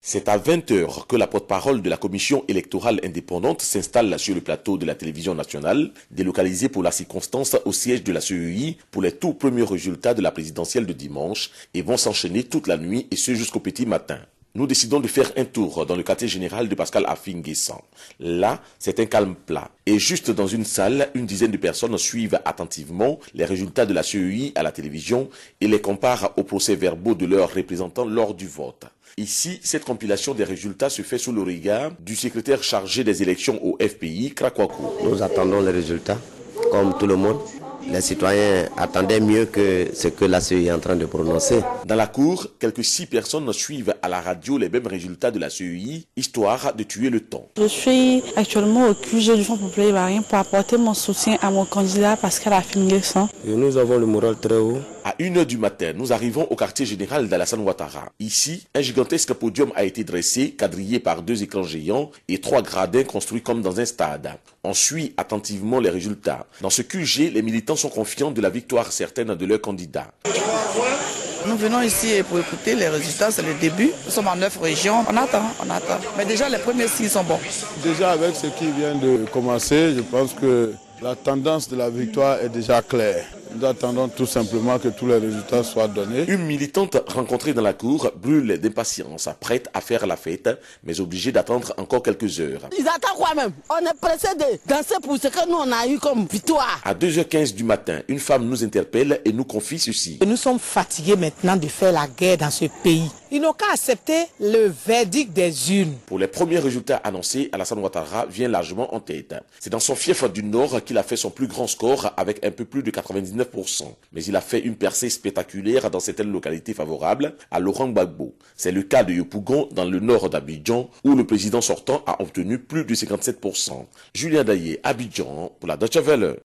C'est à 20 h que la porte-parole de la commission électorale indépendante s'installe sur le plateau de la télévision nationale, délocalisée pour la circonstance au siège de la CEI pour les tout premiers résultats de la présidentielle de dimanche et vont s'enchaîner toute la nuit et ce jusqu'au petit matin. Nous décidons de faire un tour dans le quartier général de Pascal Affi-N'Guessan. Là, c'est un calme plat. Et juste dans une salle, une dizaine de personnes suivent attentivement les résultats de la CEI à la télévision et les comparent aux procès-verbaux de leurs représentants lors du vote. Ici, cette compilation des résultats se fait sous le regard du secrétaire chargé des élections au FPI, Krakwaku. Nous attendons les résultats, comme tout le monde. Les citoyens attendaient mieux que ce que la CEI est en train de prononcer. Dans la cour, quelques 6 personnes suivent à la radio les mêmes résultats de la CEI, histoire de tuer le temps. Je suis actuellement au QG du Front populaire ivoirien pour apporter mon soutien à mon candidat Pascal Affi-N'Guessan. Et nous avons le moral très haut. À 1 h du matin, nous arrivons au quartier général d'Alassane Ouattara. Ici, un gigantesque podium a été dressé, quadrillé par 2 écrans géants et 3 gradins construits comme dans un stade. On suit attentivement les résultats. Dans ce QG, les militants sont confiants de la victoire certaine de leur candidat. Nous venons ici pour écouter les résultats, c'est le début. Nous sommes en 9 régions, on attend. Mais déjà les premiers signes sont bons. Déjà avec ce qui vient de commencer, je pense que la tendance de la victoire est déjà claire. Nous attendons tout simplement que tous les résultats soient donnés. Une militante rencontrée dans la cour brûle d'impatience, prête à faire la fête, mais obligée d'attendre encore quelques heures. Ils attendent quoi même? On est pressé de danser pour ce que nous on a eu comme victoire. À 2 h 15 du matin, une femme nous interpelle et nous confie ceci. Nous sommes fatigués maintenant de faire la guerre dans ce pays. Ils n'ont qu'à accepter le verdict des urnes. Pour les premiers résultats annoncés, Alassane Ouattara vient largement en tête. C'est dans son fief du Nord qu'il a fait son plus grand score avec un peu plus de 99%. Mais il a fait une percée spectaculaire dans certaines localités favorables à Laurent Gbagbo. C'est le cas de Yopougon dans le nord d'Abidjan où le président sortant a obtenu plus de 57%. Julien Daillé, Abidjan pour la Deutsche Welle.